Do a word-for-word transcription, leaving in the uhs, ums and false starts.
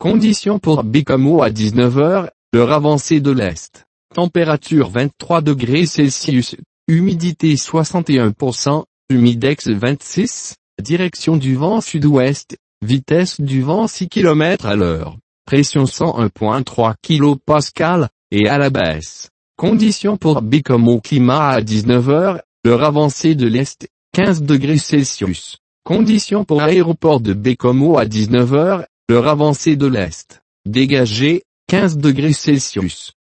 Conditions pour Bécamo à dix-neuf heures, l'heure avancée de l'Est. Température vingt-trois degrés Celsius, humidité soixante et un pour cent, humidex vingt-six, direction du vent sud-ouest, vitesse du vent six kilomètres à l'heure, pression cent un virgule trois kilopascales, et à la baisse. Conditions pour Bécamo climat à dix-neuf heures, l'heure avancée de l'Est, quinze degrés Celsius. Conditions pour aéroport de Bécamo à dix-neuf heures, l'heure avancée de l'Est, dégagé, quinze degrés Celsius.